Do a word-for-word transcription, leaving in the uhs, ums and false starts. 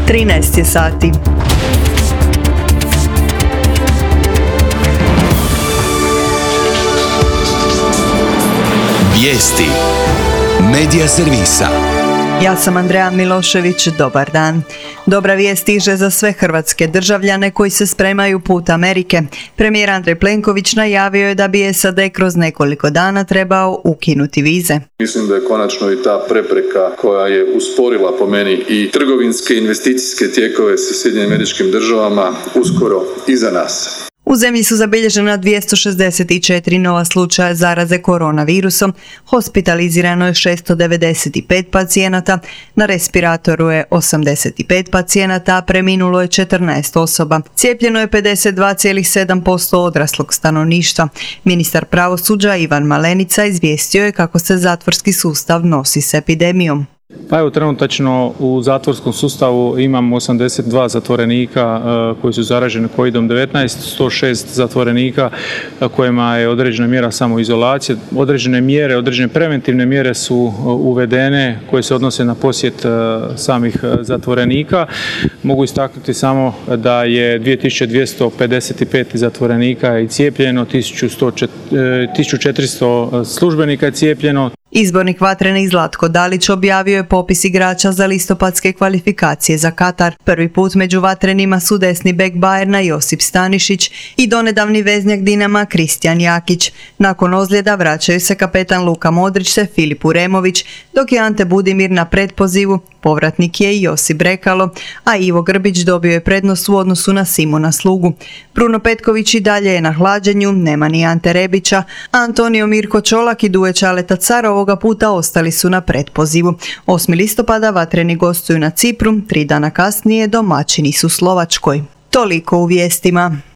trinaest je sati. Vijesti Medija servisa. Ja sam Andreja Milošević, dobar dan. Dobra vijest stiže za sve hrvatske državljane koji se spremaju put Amerike. Premijer Andrej Plenković najavio je da bi S A D kroz nekoliko dana trebao ukinuti vize. Mislim da je konačno i ta prepreka koja je usporila po meni i trgovinske investicijske tijekove sa Sjedinjenim Američkim Državama uskoro iza nas. U zemlji su zabilježena dvjesto šezdeset četiri nova slučaja zaraze koronavirusom, hospitalizirano je šesto devedeset pet pacijenata, na respiratoru je osamdeset pet pacijenata, a preminulo je četrnaest osoba. Cijepljeno je pedeset dva zarez sedam posto odraslog stanovništva. Ministar pravosuđa Ivan Malenica izvijestio je kako se zatvorski sustav nosi s epidemijom. Pa evo, trenutačno u zatvorskom sustavu imamo osamdeset dva zatvorenika uh, koji su zaraženi kovid devetnaest, sto šest zatvorenika uh, kojima je određena mjera samoizolacije. Određene mjere, određene preventivne mjere su uh, uvedene koje se odnose na posjet uh, samih uh, zatvorenika. Mogu istaknuti samo da je dvije tisuće dvjesto pedeset pet zatvorenika i cijepljeno, tisuću četiristo službenika je cijepljeno. Izbornik Vatreni Zlatko Dalić objavio je popis igrača za listopadske kvalifikacije za Katar. Prvi put među Vatrenima su desni bek Bayerna Josip Stanišić i donedavni veznjak Dinama Kristijan Jakić. Nakon ozljeda vraćaju se kapetan Luka Modrić te Filip Uremović, dok je Ante Budimir na pretpozivu, povratnik je i Josip Brekalo, a Ivo Grbić dobio je prednost u odnosu na Simona Slugu. Bruno Petković i dalje je na hlađenju, nema ni Ante Rebića, a Antonio Mirko Čolak i Duje Čaleta Car ovoga puta ostali su na pretpozivu. osmog listopada Vatreni gostuju na Cipru, tri dana kasnije domaćini su Slovačkoj. Toliko u vijestima.